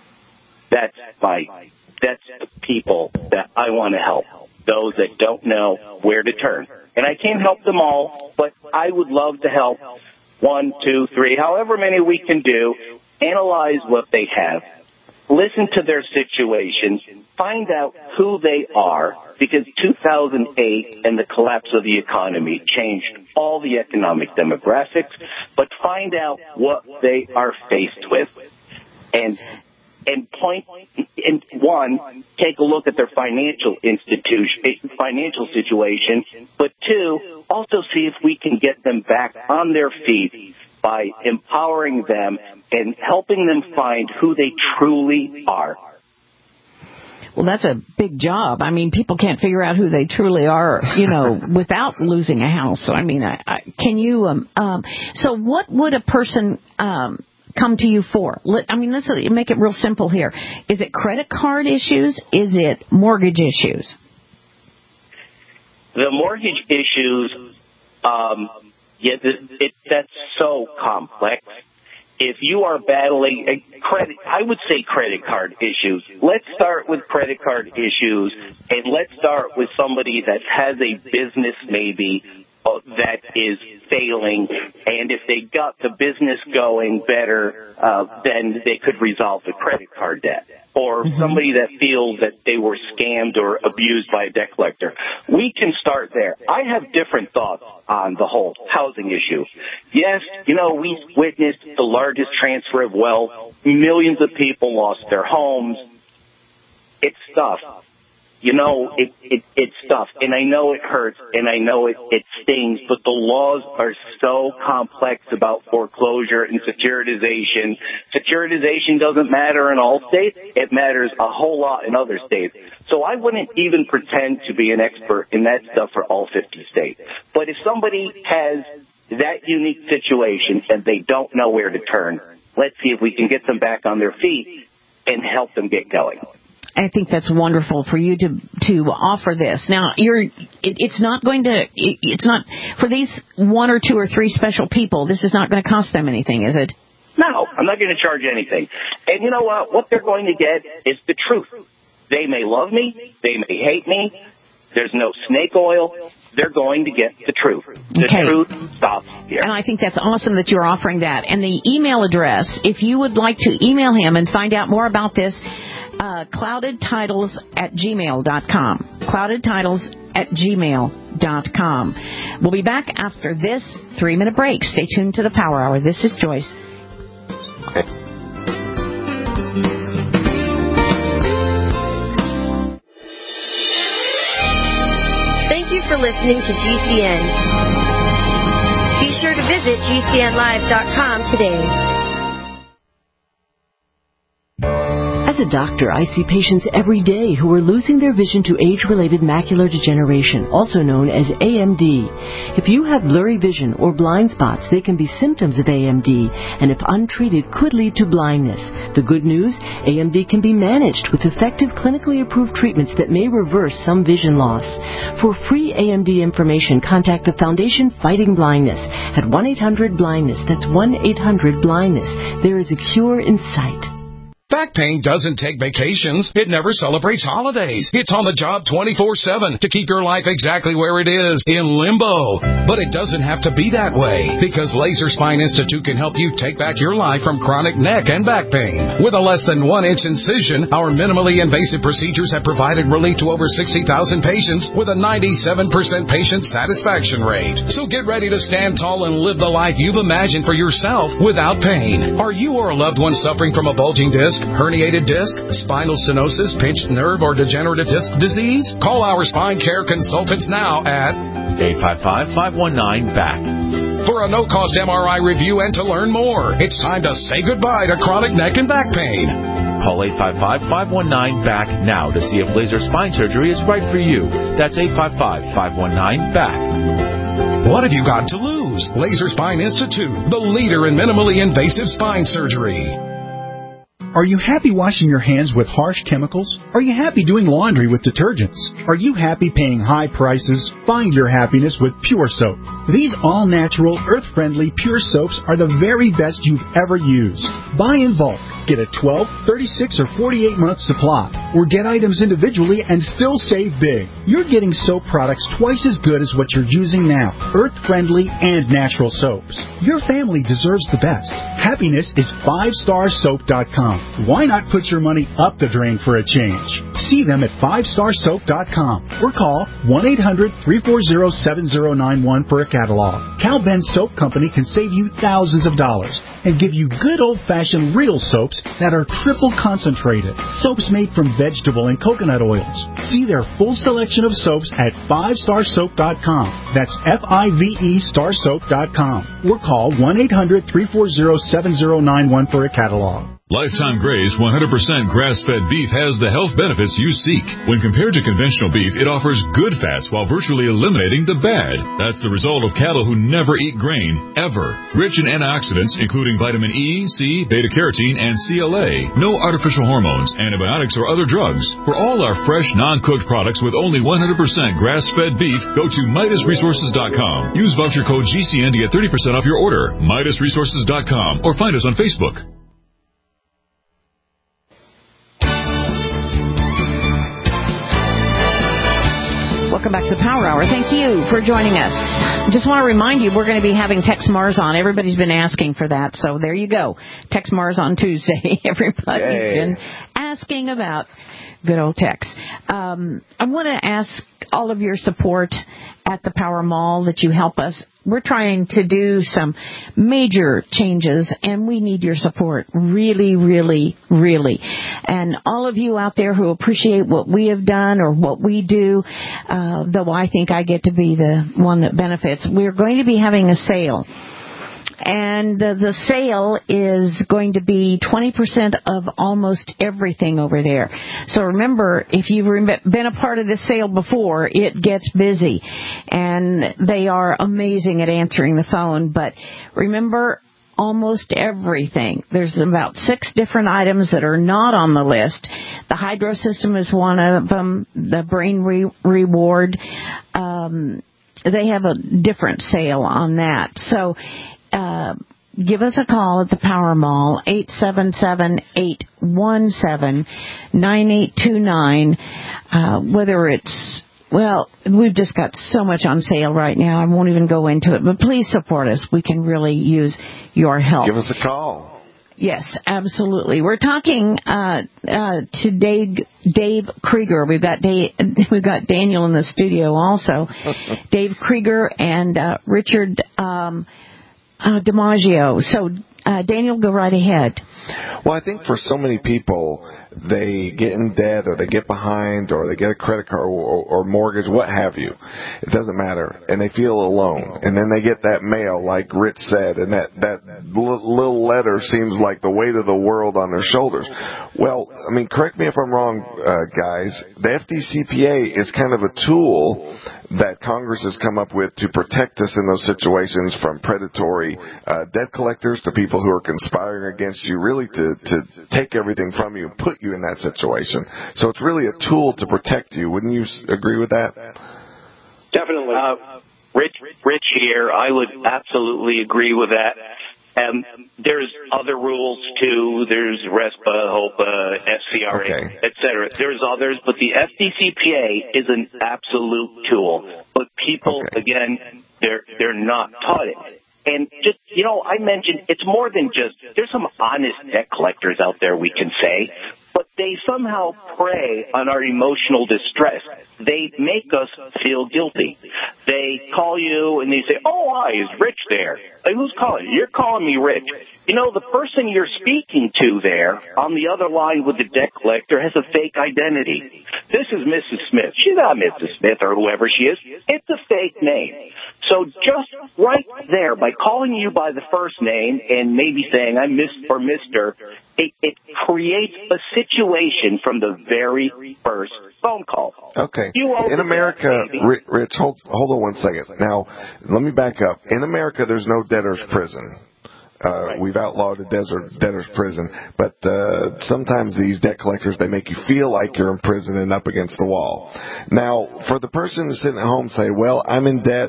That's my, that's the people that I want to help. Those that don't know where to turn. And I can't help them all, but I would love to help one, two, three, however many we can do, analyze what they have, listen to their situations, find out who they are, because two thousand eight and the collapse of the economy changed all the economic demographics, but find out what they are faced with. And and point and one, take a look at their financial institution, financial situation, but two, also see if we can get them back on their feet by empowering them and helping them find who they truly are. Well, that's a big job. I mean, people can't figure out who they truly are, you know, without losing a house. So, I mean, I, I, can you, um, um, so what would a person, um, come to you for? Let, I mean, let's make it real simple here. Is it credit card issues? Is it mortgage issues? The mortgage issues, um, yeah, it, it, that's so complex. If you are battling a credit, I would say credit card issues. Let's start with credit card issues, and let's start with somebody that has a business maybe uh, that is failing, and if they got the business going better, uh, then they could resolve the credit card debt. Or mm-hmm. somebody that feels that they were scammed or abused by a debt collector. We can start there. I have different thoughts on the whole housing issue. Yes, you know, we witnessed the largest transfer of wealth. Millions of people lost their homes. It's tough. You know, it, it, it's tough, and I know it hurts, and I know it, it stings, but the laws are so complex about foreclosure and securitization. Securitization doesn't matter in all states. It matters a whole lot in other states. So I wouldn't even pretend to be an expert in that stuff for all fifty states. But if somebody has that unique situation and they don't know where to turn, let's see if we can get them back on their feet and help them get going. I think that's wonderful for you to to offer this. Now, you're it, it's not going to it, it's not for these one or two or three special people. This is not going to cost them anything, is it? No, I'm not going to charge anything. And you know what? What they're going to get is the truth. They may love me. They may hate me. There's no snake oil. They're going to get the truth. The okay. truth stops here. And I think that's awesome that you're offering that. And the email address, if you would like to email him and find out more about this, uh, clouded titles at gmail dot com. clouded titles at gmail dot com. We'll be back after this three-minute break. Stay tuned to the Power Hour. This is Joyce. Okay. Thank you for listening to G C N. Be sure to visit G C N live dot com today. As a doctor, I see patients every day who are losing their vision to age-related macular degeneration, also known as A M D. If you have blurry vision or blind spots, they can be symptoms of A M D, and if untreated, could lead to blindness. The good news, A M D can be managed with effective clinically approved treatments that may reverse some vision loss. For free A M D information, contact the Foundation Fighting Blindness at one eight hundred blindness. That's one eight hundred blindness. There is a cure in sight. Back pain doesn't take vacations. It never celebrates holidays. It's on the job twenty-four seven to keep your life exactly where it is, in limbo. But it doesn't have to be that way, because Laser Spine Institute can help you take back your life from chronic neck and back pain. With a less than one inch incision, our minimally invasive procedures have provided relief to over sixty thousand patients with a ninety-seven percent patient satisfaction rate. So get ready to stand tall and live the life you've imagined for yourself without pain. Are you or a loved one suffering from a bulging disc, herniated disc, spinal stenosis, pinched nerve, or degenerative disc disease? Call our spine care consultants now at eight five five, five one nine, B A C for a no-cost M R I review and to learn more. It's time to say goodbye to chronic neck and back pain. Call eight five five, five one nine, B A C now to see if laser spine surgery is right for you. That's eight five five, five one nine, B A C. What have you got to lose? Laser Spine Institute, the leader in minimally invasive spine surgery. Are you happy washing your hands with harsh chemicals? Are you happy doing laundry with detergents? Are you happy paying high prices? Find your happiness with Pure Soap. These all-natural, earth-friendly Pure Soaps are the very best you've ever used. Buy in bulk. Get a twelve, thirty-six, or forty-eight month supply. Or get items individually and still save big. You're getting soap products twice as good as what you're using now. Earth-friendly and natural soaps. Your family deserves the best. Happiness is five star soap dot com. Why not put your money up the drain for a change? See them at five star soap dot com or call one eight hundred, three four zero, seven zero nine one for a catalog. Cal Ben Soap Company can save you thousands of dollars and give you good old-fashioned real soaps that are triple concentrated. Soaps made from vegetable and coconut oils. See their full selection of soaps at five star soap dot com. That's F I V E star soap dot com. Or call one eight hundred, three four zero, seven zero nine one for a catalog. Lifetime Graze one hundred percent grass-fed beef has the health benefits you seek. When compared to conventional beef, it offers good fats while virtually eliminating the bad. That's the result of cattle who never eat grain, ever. Rich in antioxidants, including vitamin E, C, beta-carotene, and C L A. No artificial hormones, antibiotics, or other drugs. For all our fresh, non-cooked products with only one hundred percent grass-fed beef, go to Midas Resources dot com. Use voucher code G C N to get thirty percent off your order. Midas Resources dot com or find us on Facebook. Welcome back to the Power Hour. Thank you for joining us. Just want to remind you, we're going to be having Tex Mars on. Everybody's been asking for that, so there you go. Tex Mars on Tuesday. Everybody's Yay. been asking about good old Tex. Um, I want to ask all of your support at the Power Mall that you help us. We're trying to do some major changes, and we need your support. Really, really, really. And all of you out there who appreciate what we have done or what we do, uh, though I think I get to be the one that benefits, we're going to be having a sale. And uh, the sale is going to be twenty percent of almost everything over there. So remember, if you've been a part of this sale before, it gets busy. And they are amazing at answering the phone. But remember, almost everything. There's about six different items that are not on the list. The Hydro System is one of them. The Brain Re- Reward. Um, they have a different sale on that. So... Uh, give us a call at the Power Mall, eight seven seven, eight one seven, nine eight two nine, uh, whether it's, well, we've just got so much on sale right now. I won't even go into it, but please support us. We can really use your help. Give us a call. Yes, absolutely. We're talking uh, uh, to Dave, Dave Krieger. We've got Dave, we've got Daniel in the studio also. Dave Krieger and uh, Richard um, uh, DiMaggio. So, uh, Daniel, go right ahead. Well, I think for so many people, they get in debt or they get behind or they get a credit card or, or mortgage, what have you. It doesn't matter. And they feel alone. And then they get that mail, like Rich said, and that, that little letter seems like the weight of the world on their shoulders. Well, I mean, correct me if I'm wrong, uh, guys. The F D C P A is kind of a tool that Congress has come up with to protect us in those situations, from predatory uh, debt collectors to people who are conspiring against you, really to, to take everything from you and put you in that situation. So it's really a tool to protect you. Wouldn't you agree with that? Definitely. Uh, Rich, Rich here. I would absolutely agree with that. Um, there's other rules too. There's RESPA, HOPA, F C R A, okay. et cetera. There's others, but the F D C P A is an absolute tool. But people, okay. again, they're they're not taught it. And just, you know, I mentioned it's more than just, there's some honest debt collectors out there, we can say, but they somehow prey on our emotional distress. They make us feel guilty. They call you and they say, oh, hi, is Rich there? Like, who's calling you? You're calling me Rich. You know, the person you're speaking to there on the other line with the debt collector has a fake identity. This is Missus Smith. She's not Missus Smith or whoever she is. It's a fake name. So just right there, by calling you by the first name and maybe saying I'm Miss or Mister, it, it creates a situation from the very first phone call. Okay. In America, Rich, Rich, hold, hold on one second. Now, let me back up. In America, there's no debtor's prison. Uh, right. We've outlawed a desert debtor's prison, but uh, sometimes these debt collectors, they make you feel like you're in prison and up against the wall. Now, for the person who's sitting at home say, well, I'm in debt,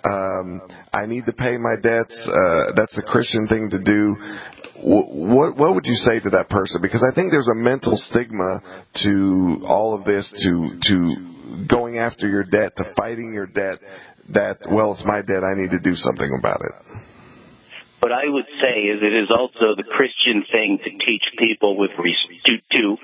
um, I need to pay my debts, uh, that's a Christian thing to do. What what would you say to that person? Because I think there's a mental stigma to all of this, to to going after your debt, to fighting your debt, that, well, it's my debt, I need to do something about it. What I would say is it is also the Christian thing to teach people with res- to, to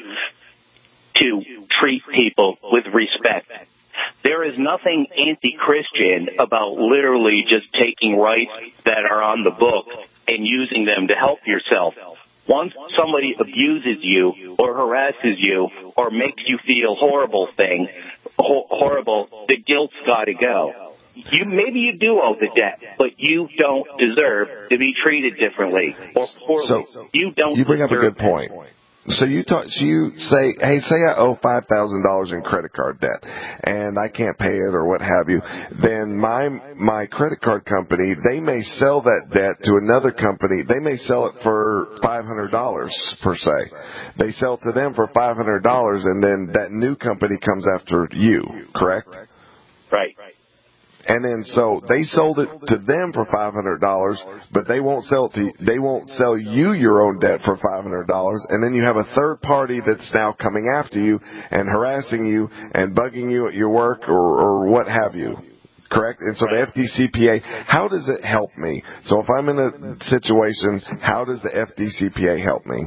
to treat people with respect. There is nothing anti-Christian about literally just taking rights that are on the book and using them to help yourself. Once somebody abuses you or harasses you or makes you feel horrible thing, ho- horrible, the guilt's got to go. You maybe you do owe the debt, but you don't deserve to be treated differently or poorly. So you don't. You bring up a good that. point. So you talk, so you say, hey, say I owe five thousand dollars in credit card debt, and I can't pay it or what have you. Then my my credit card company, they may sell that debt to another company. They may sell it for five hundred dollars per se. They sell it to them for five hundred dollars, and then that new company comes after you. Correct? Right. And then so they sold it to them for five hundred dollars, but they won't sell it to they won't sell you your own debt for five hundred dollars. And then you have a third party that's now coming after you and harassing you and bugging you at your work or, or what have you. Correct? And so the F D C P A, how does it help me? So if I'm in a situation, how does the F D C P A help me?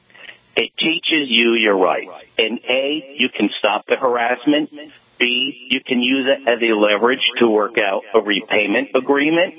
It teaches you your rights. And A, you can stop the harassment. B, you can use it as a leverage to work out a repayment agreement.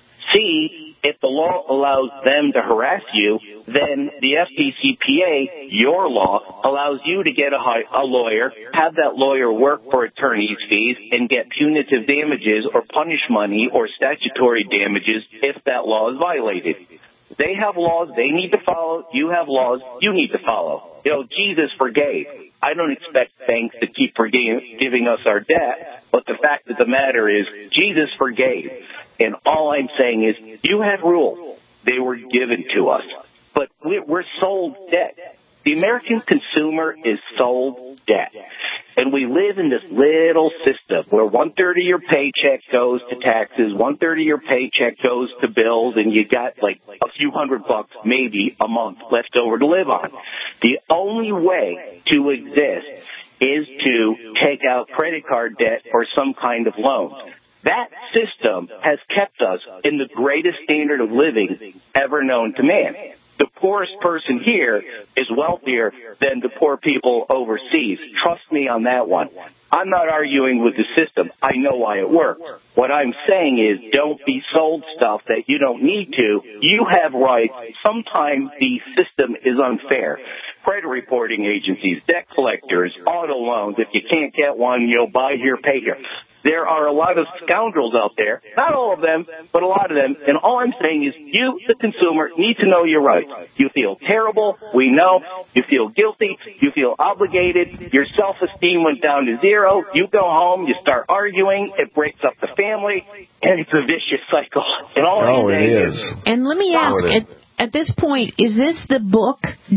C, if the law allows them to harass you, then the F D C P A, your law, allows you to get a, a lawyer, have that lawyer work for attorney's fees, and get punitive damages or punish money or statutory damages if that law is violated. They have laws they need to follow. You have laws you need to follow. You know, Jesus forgave. I don't expect banks to keep forgiving us our debt, but the fact of the matter is Jesus forgave. And all I'm saying is you had rules. They were given to us. But we're sold debt. The American consumer is sold debt. And we live in this little system where one-third of your paycheck goes to taxes, one-third of your paycheck goes to bills, and you got like a few hundred bucks maybe a month left over to live on. The only way to exist is to take out credit card debt or some kind of loan. That system has kept us in the greatest standard of living ever known to man. The poorest person here is wealthier than the poor people overseas. Trust me on that one. I'm not arguing with the system. I know why it works. What I'm saying is don't be sold stuff that you don't need to. You have rights. Sometimes the system is unfair. Credit reporting agencies, debt collectors, auto loans. If you can't get one, you'll buy here, pay here. There are a lot of scoundrels out there, not all of them, but a lot of them, and all I'm saying is you, the consumer, need to know your rights. You feel terrible, we know. You feel guilty, you feel obligated, your self-esteem went down to zero, you go home, you start arguing, it breaks up the family, and it's a vicious cycle. And all oh, I'm saying it is. is, and let me ask, oh, at, at this point, is this the book,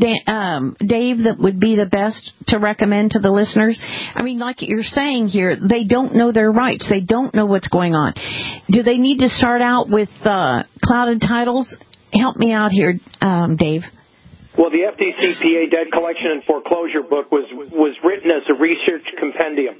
um, Dave, that would be the best to recommend to the listeners? I mean, like you're saying here, they don't know their rights. They don't know what's going on. Do they need to start out with uh, clouded titles? Help me out here, um, Dave. Well, the F D C P A Debt Collection and Foreclosure book was was written as a research compendium.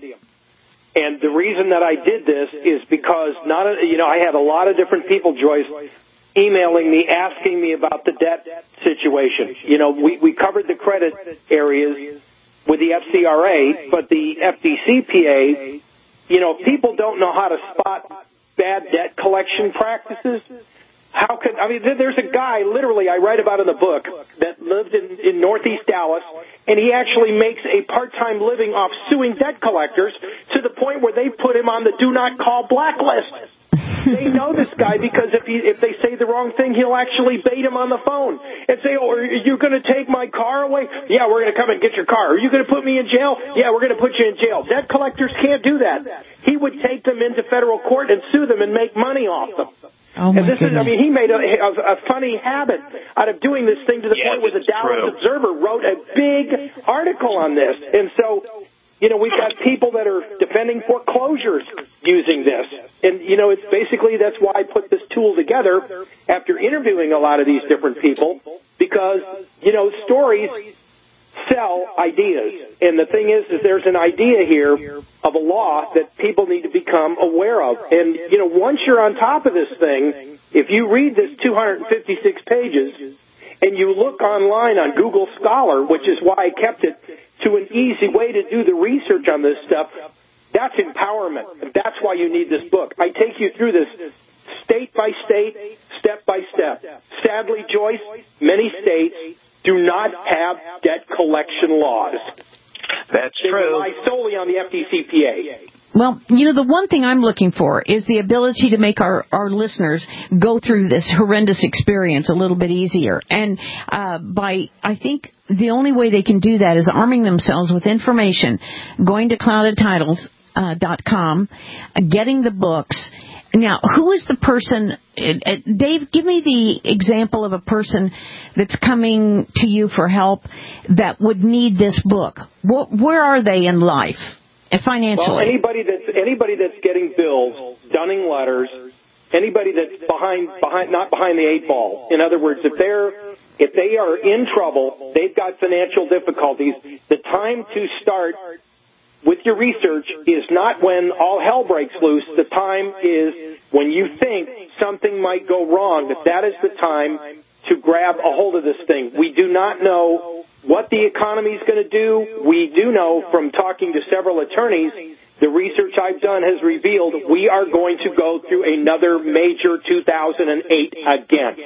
And the reason that I did this is because not a, you know I had a lot of different people, Joyce, emailing me, asking me about the debt situation. You know, we, we covered the credit areas with the F C R A, but the F D C P A, you know, people don't know how to spot bad debt collection practices. How could, I mean, there's a guy, literally, I write about in the book, that lived in, in northeast Dallas, and he actually makes a part-time living off suing debt collectors to the point where they put him on the do not call blacklist. They know this guy because if he, if they say the wrong thing, he'll actually bait him on the phone and say, oh, are you going to take my car away? Yeah, we're going to come and get your car. Are you going to put me in jail? Yeah, we're going to put you in jail. Debt collectors can't do that. He would take them into federal court and sue them and make money off them. Oh my and this goodness. is, I mean, he made a, a, a funny habit out of doing this thing to the yeah, point where the Dallas true. Observer wrote a big article on this. And so, you know, we've got people that are defending foreclosures using this. And, you know, it's basically that's why I put this tool together after interviewing a lot of these different people because, you know, stories sell ideas. And the thing is, is there's an idea here of a law that people need to become aware of. And, you know, once you're on top of this thing, if you read this two hundred fifty-six pages and you look online on Google Scholar, which is why I kept it to an easy way to do the research on this stuff, that's empowerment. And that's why you need this book. I take you through this state by state, step by step. Sadly, Joyce, many states do not have debt collection laws. That's they true. They rely solely on the F D C P A. Well, you know, the one thing I'm looking for is the ability to make our, our listeners go through this horrendous experience a little bit easier. And uh, by, I think the only way they can do that is arming themselves with information, going to clouded titles dot com, uh, getting the books. Now, who is the person, uh, Dave, give me the example of a person that's coming to you for help that would need this book. What, where are they in life, financially? Well, anybody that's, anybody that's getting bills, dunning letters, anybody that's behind, behind, not behind the eight ball. In other words, if they're, if they are in trouble, they've got financial difficulties, the time to start with your research is not when all hell breaks loose. The time is when you think something might go wrong. That that is the time to grab a hold of this thing. We do not know what the economy is going to do. We do know from talking to several attorneys, the research I've done has revealed we are going to go through another major two thousand eight again.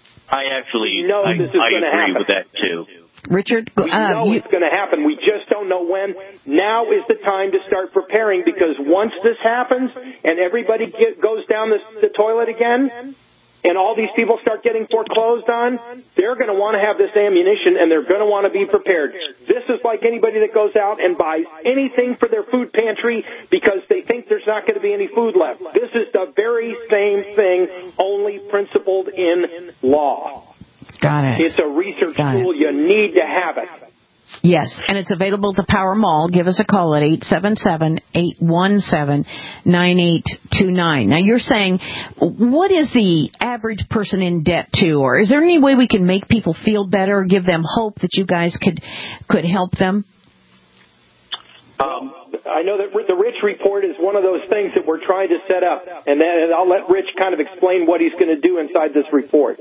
I actually you know I, this is I going to agree happen. with that, too. Richard, we uh, know you... it's going to happen. We just don't know when. Now is the time to start preparing because once this happens and everybody get, goes down the, the toilet again and all these people start getting foreclosed on, they're going to want to have this ammunition and they're going to want to be prepared. This is like anybody that goes out and buys anything for their food pantry because they think there's not going to be any food left. This is the very same thing, only principled in law. Got it. It's a research Got tool. it. You need to have it. Yes, and it's available at the Power Mall. Give us a call at eight seven seven, eight one seven, nine eight two nine. Now, you're saying, what is the average person in debt to? Or is there any way we can make people feel better or give them hope that you guys could could help them? Um, I know that the Rich Report is one of those things that we're trying to set up, and then I'll let Rich kind of explain what he's going to do inside this report.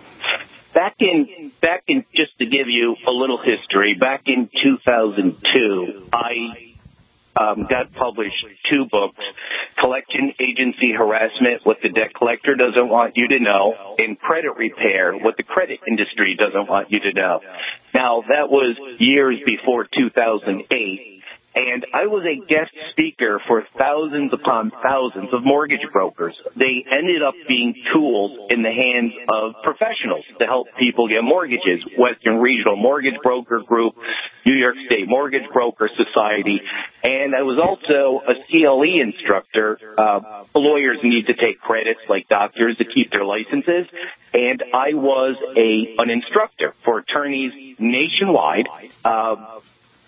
Back in, back in, just to give you a little history, back in two thousand two, I um, got published two books, Collection Agency Harassment, What the Debt Collector Doesn't Want You to Know, and Credit Repair, What the Credit Industry Doesn't Want You to Know. Now, that was years before two thousand eight. And I was a guest speaker for thousands upon thousands of mortgage brokers. They ended up being tools in the hands of professionals to help people get mortgages. Western Regional Mortgage Broker Group, New York State Mortgage Broker Society, and I was also a C L E instructor. Uh, lawyers need to take credits like doctors to keep their licenses, and I was a an instructor for attorneys nationwide. Uh,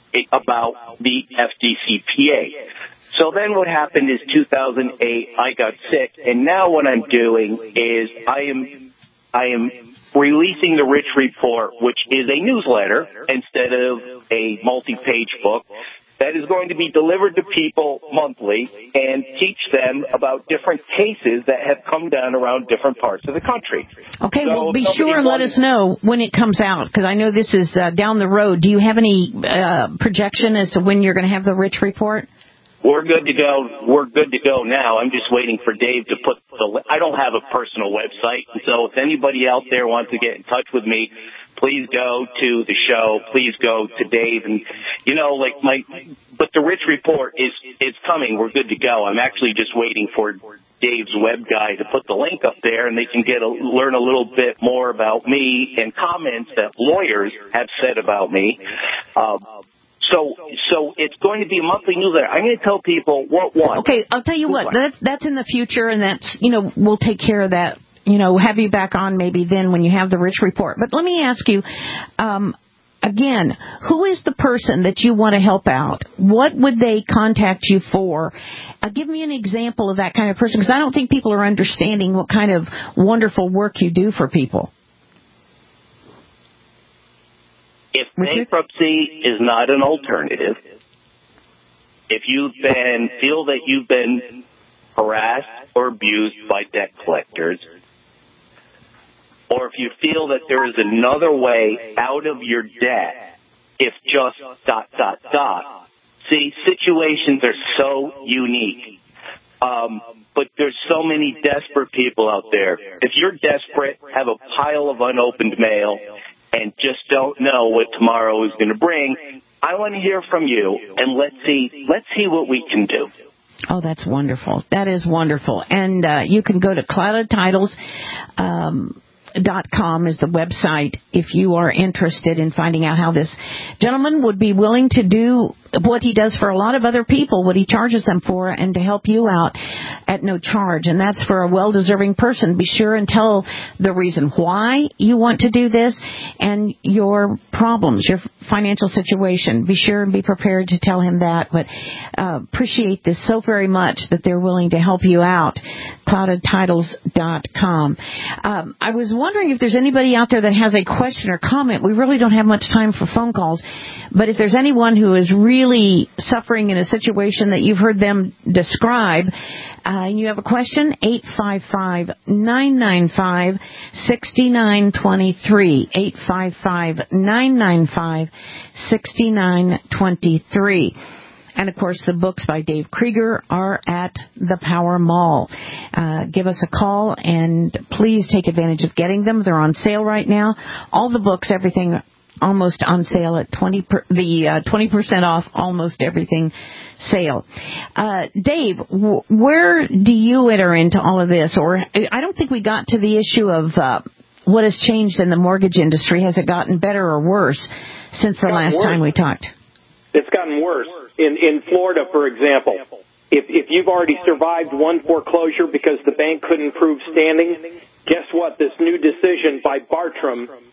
about the F D C P A. So then what happened is two thousand eight, I got sick, and now what I'm doing is I am, I am releasing the Rich Report, which is a newsletter instead of a multi-page book that is going to be delivered to people monthly and teach them about different cases that have come down around different parts of the country. Okay, so well, be sure and let us know when it comes out, because I know this is uh, down the road. Do you have any uh, projection as to when you're going to have the Rich Report? We're good to go. We're good to go now. I'm just waiting for Dave to put the. I don't have a personal website, so if anybody out there wants to get in touch with me, please go to the show. Please go to Dave, and you know, like my. But the Rich Report is is coming. We're good to go. I'm actually just waiting for Dave's web guy to put the link up there, and they can get a, learn a little bit more about me and comments that lawyers have said about me. Um, So, so it's going to be a monthly newsletter. I'm going to tell people what one. Okay, I'll tell you what. That's that's in the future, and that's, you know, we'll take care of that. You know, have you back on maybe then when you have the Rich Report. But let me ask you, um, again, who is the person that you want to help out? What would they contact you for? Uh, give me an example of that kind of person, because I don't think people are understanding what kind of wonderful work you do for people. If bankruptcy is not an alternative, if you've been, feel that you've been harassed or abused by debt collectors, or if you feel that there is another way out of your debt, if just dot, dot, dot. See, situations are so unique. Um, but there's so many desperate people out there. If you're desperate, have a pile of unopened mail, and just don't know what tomorrow is going to bring, I want to hear from you, and let's see, let's see what we can do. Oh, that's wonderful. That is wonderful. And uh, you can go to clouded titles um, dot com is the website if you are interested in finding out how this gentleman would be willing to do what he does for a lot of other people, what he charges them for, and to help you out at no charge. And that's for a well-deserving person. Be sure and tell the reason why you want to do this and your problems, your financial situation. Be sure and be prepared to tell him that. But uh, appreciate this so very much that they're willing to help you out. clouded titles dot com. Um, I was wondering if there's anybody out there that has a question or comment. We really don't have much time for phone calls. But if there's anyone who is really suffering in a situation that you've heard them describe, uh, and you have a question, eight five five, nine nine five, six nine two three, eight five five, nine nine five, six nine two three. And, of course, the books by Dave Krieger are at the Power Mall. Uh, give us a call, and please take advantage of getting them. They're on sale right now. All the books, everything almost on sale at twenty per, the uh, twenty percent off almost everything sale. Uh, Dave, w- where do you enter into all of this? Or I don't think we got to the issue of uh, what has changed in the mortgage industry. Has it gotten better or worse since the last worse. time we talked? It's gotten worse. In in Florida, for example, if if you've already survived one foreclosure because the bank couldn't prove standing, guess what? This new decision by Bartram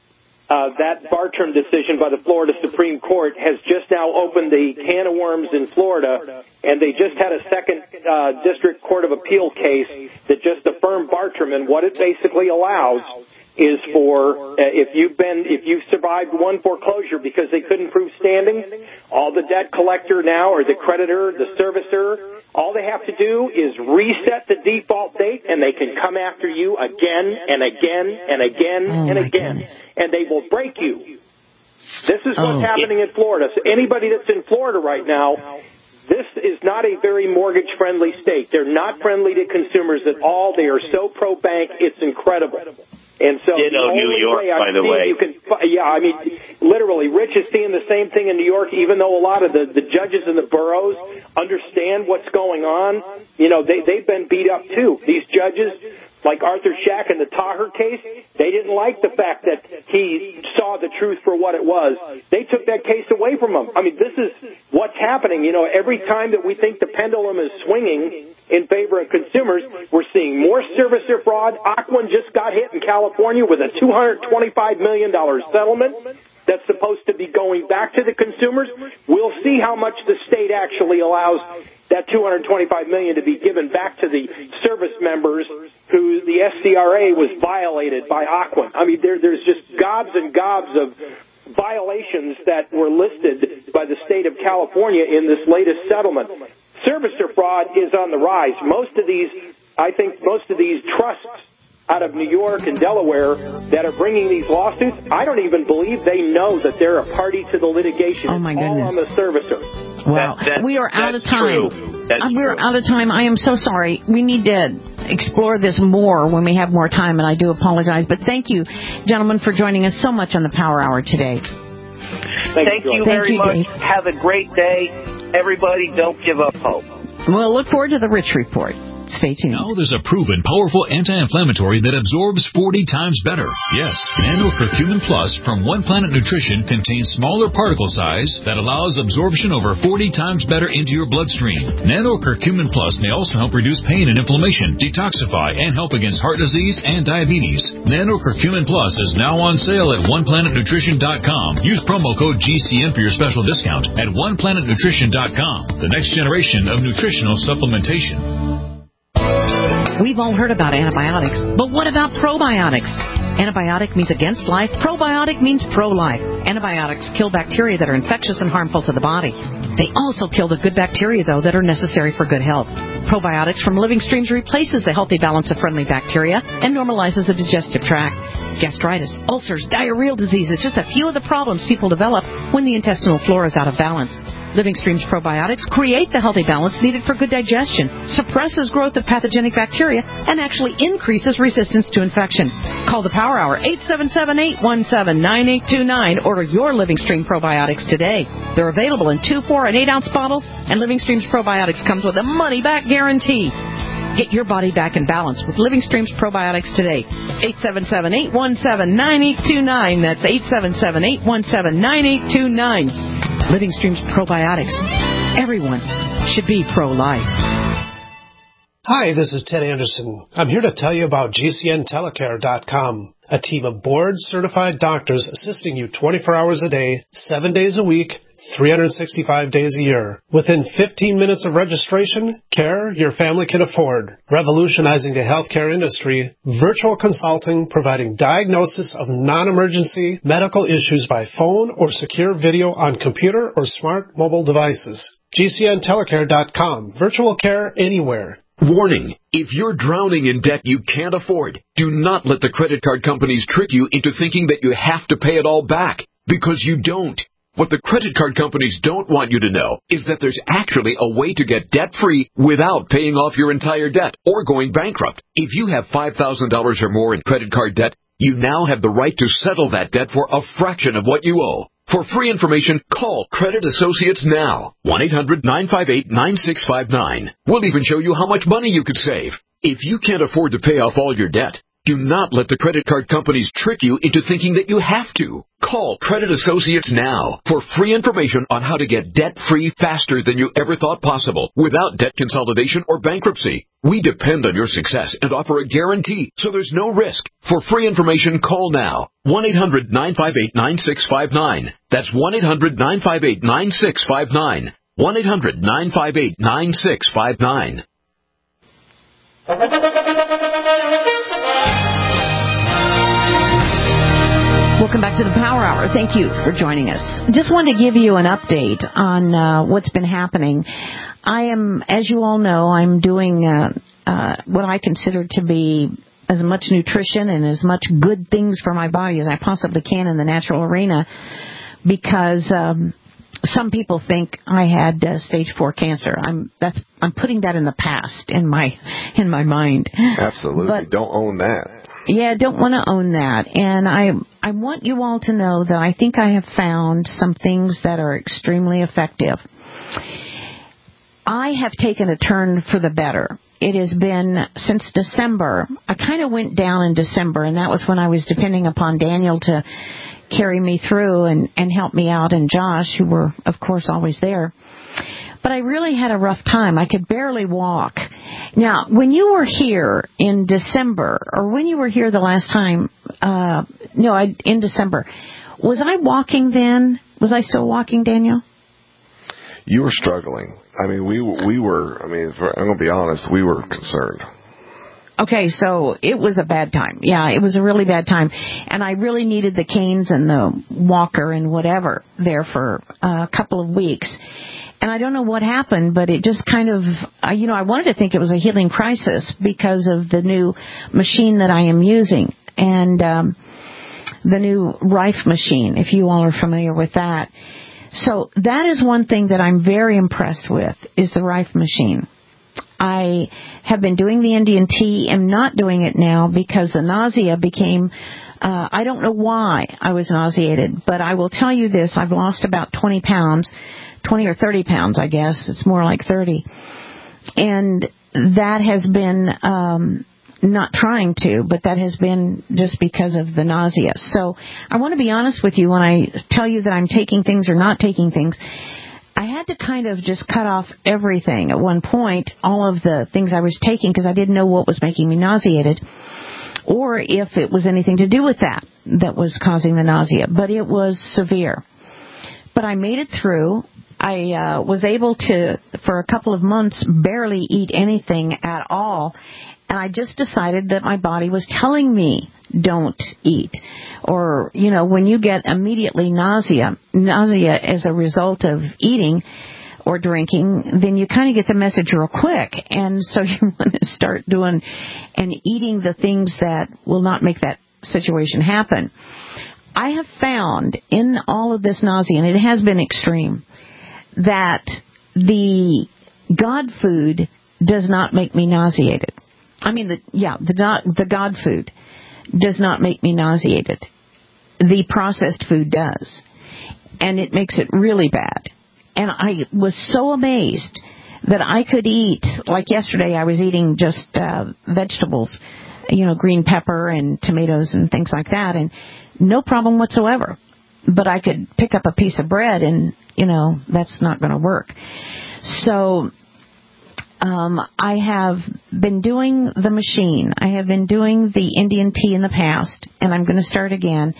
Uh, that Bartram decision by the Florida Supreme Court has just now opened the can of worms in Florida, and they just had a second uh, District Court of Appeal case that just affirmed Bartram, and what it basically allows is for, uh, if you've been, if you've survived one foreclosure because they couldn't prove standing, all the debt collector now, or the creditor, the servicer, all they have to do is reset the default date, and they can come after you again and again and again oh and again, goodness. and they will break you. This is what's oh. happening in Florida. So anybody that's in Florida right now, this is not a very mortgage-friendly state. They're not friendly to consumers at all. They are so pro-bank, it's incredible. And so, Ditto the New York, way by the way. You can, yeah, I mean, literally, Rich is seeing the same thing in New York, even though a lot of the, the judges in the boroughs understand what's going on. You know, they, they've been beat up, too. These judges, like Arthur Schack in the Taher case, they didn't like the fact that he saw the truth for what it was. They took that case away from him. I mean, this is what's happening. You know, every time that we think the pendulum is swinging in favor of consumers, we're seeing more servicer fraud. Ocwen just got hit in California with a two hundred twenty-five million dollars settlement that's supposed to be going back to the consumers. We'll see how much the state actually allows that two hundred twenty-five million dollars to be given back to the service members who the S C R A was violated by Ocwen. I mean, there, there's just gobs and gobs of violations that were listed by the state of California in this latest settlement. Servicer fraud is on the rise. Most of these, I think most of these trusts out of New York and Delaware that are bringing these lawsuits, I don't even believe they know that they're a party to the litigation. Oh, my it's goodness. all on the servicer. Wow. That, that, we are out of time. Uh, we're true. out of time. I am so sorry. We need to explore this more when we have more time, and I do apologize. But thank you, gentlemen, for joining us so much on the Power Hour today. Thank, Thank you, you very you, much. Dave. Have a great day. Everybody, don't give up hope. We'll look forward to the Rich Report. Stay tuned. Now there's a proven powerful anti-inflammatory that absorbs forty times better. Yes, Nano Curcumin Plus from One Planet Nutrition contains smaller particle size that allows absorption over forty times better into your bloodstream. Nano Curcumin Plus may also help reduce pain and inflammation, detoxify, and help against heart disease and diabetes. Nano Curcumin Plus is now on sale at one planet nutrition dot com. Use promo code G C N for your special discount at one planet nutrition dot com. The next generation of nutritional supplementation. We've all heard about antibiotics, but what about probiotics? Antibiotic means against life. Probiotic means pro-life. Antibiotics kill bacteria that are infectious and harmful to the body. They also kill the good bacteria, though, that are necessary for good health. Probiotics from Living Streams replaces the healthy balance of friendly bacteria and normalizes the digestive tract. Gastritis, ulcers, diarrheal diseases, just a few of the problems people develop when the intestinal flora is out of balance. Living Streams probiotics create the healthy balance needed for good digestion, suppresses growth of pathogenic bacteria, and actually increases resistance to infection. Call the Power Hour, eight seven seven, eight one seven, nine eight two nine. Order your Living Stream probiotics today. They're available in two, four, and eight ounce bottles, and Living Streams probiotics comes with a money-back guarantee. Get your body back in balance with Living Streams probiotics today. eight seven seven, eight one seven, nine eight two nine. That's eight seven seven, eight one seven, nine eight two nine. Living Streams probiotics. Everyone should be pro-life. Hi, this is Ted Anderson. I'm here to tell you about G C N telecare dot com, a team of board-certified doctors assisting you twenty-four hours a day, seven days a week, three hundred sixty-five days a year. Within fifteen minutes of registration, care your family can afford. Revolutionizing the healthcare industry, virtual consulting providing diagnosis of non-emergency medical issues by phone or secure video on computer or smart mobile devices. G C N telecare dot com. Virtual care anywhere. Warning, if you're drowning in debt you can't afford, do not let the credit card companies trick you into thinking that you have to pay it all back, because you don't. What the credit card companies don't want you to know is that there's actually a way to get debt-free without paying off your entire debt or going bankrupt. If you have five thousand dollars or more in credit card debt, you now have the right to settle that debt for a fraction of what you owe. For free information, call Credit Associates now. one eight hundred, nine five eight, nine six five nine. We'll even show you how much money you could save. If you can't afford to pay off all your debt, Do not let the credit card companies trick you into thinking that you have to. Call Credit Associates now for free information on how to get debt-free faster than you ever thought possible without debt consolidation or bankruptcy. We depend on your success and offer a guarantee, so there's no risk. For free information, call now. one eight hundred nine five eight nine six five nine. That's one eight hundred nine five eight nine six five nine. one eight hundred nine five eight nine six five nine. Welcome back to the Power Hour. Thank you for joining us. Just wanted to give you an update on uh, what's been happening. I am, as you all know, I'm doing uh, uh, what I consider to be as much nutrition and as much good things for my body as I possibly can in the natural arena, because um, some people think I had uh, stage four cancer. I'm that's I'm putting that in the past in my in my mind. Absolutely, but, don't own that. Yeah, don't want to own that. And I I want you all to know that I think I have found some things that are extremely effective. I have taken a turn for the better. It has been since December. I kind of went down in December, and that was when I was depending upon Daniel to carry me through and, and help me out, and Josh, who were, of course, always there. But I really had a rough time. I could barely walk. Now, when you were here in December, or when you were here the last time, uh, no, I, in December, was I walking then? Was I still walking, Daniel? You were struggling. I mean, we we were, I mean, I'm going to be honest, we were concerned. Okay, so it was a bad time. Yeah, it was a really bad time. And I really needed the canes and the walker and whatever there for a couple of weeks. And I don't know what happened, but it just kind of, you know, I wanted to think it was a healing crisis because of the new machine that I am using. And um, the new Rife machine, if you all are familiar with that. So that is one thing that I'm very impressed with, is the Rife machine. I have been doing the Indian tea and not doing it now because the nausea became, uh, I don't know why I was nauseated, but I will tell you this, I've lost about twenty pounds, twenty or thirty pounds, I guess. It's more like thirty. And that has been, um, not trying to, but that has been just because of the nausea. So I want to be honest with you when I tell you that I'm taking things or not taking things. I had to kind of just cut off everything at one point, all of the things I was taking, because I didn't know what was making me nauseated or if it was anything to do with that that was causing the nausea. But it was severe. But I made it through. I uh, was able to, for a couple of months, barely eat anything at all. And I just decided that my body was telling me, don't eat. Or, you know, when you get immediately nausea, nausea as a result of eating or drinking, then you kind of get the message real quick. And so you want to start doing and eating the things that will not make that situation happen. I have found in all of this nausea, and it has been extreme, that the God food does not make me nauseated. I mean, the, yeah, the, the God food does not make me nauseated. The processed food does. And it makes it really bad. And I was so amazed that I could eat, like yesterday I was eating just uh, vegetables, you know, green pepper and tomatoes and things like that, and no problem whatsoever. But I could pick up a piece of bread and, you know, that's not going to work. So Um, I have been doing the machine. I have been doing the Indian tea in the past, and I'm going to start again.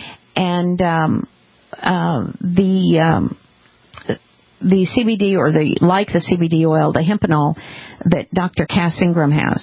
And um, uh, the um, the C B D, or the like the C B D oil, the hempanol that Doctor Cass Ingram has,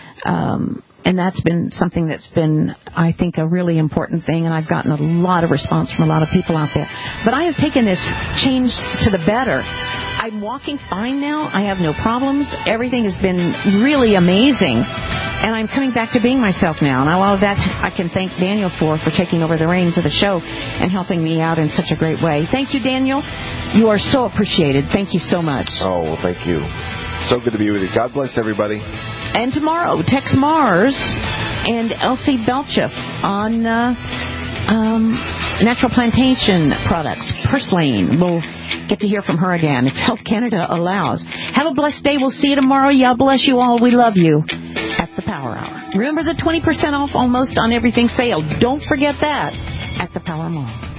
um, and that's been something that's been, I think, a really important thing. And I've gotten a lot of response from a lot of people out there. But I have taken this change to the better. I'm walking fine now. I have no problems. Everything has been really amazing. And I'm coming back to being myself now. And a lot of that I can thank Daniel for, for taking over the reins of the show and helping me out in such a great way. Thank you, Daniel. You are so appreciated. Thank you so much. Oh, well, thank you. So good to be with you. God bless everybody. And tomorrow, Tex Mars and Elsie Belcheff on uh, um, Natural Plantation Products, Purslane. We'll get to hear from her again if Health Canada allows. Have a blessed day. We'll see you tomorrow. God bless you all. We love you at the Power Hour. Remember the twenty percent off almost on everything sale. Don't forget that at the Power Mall.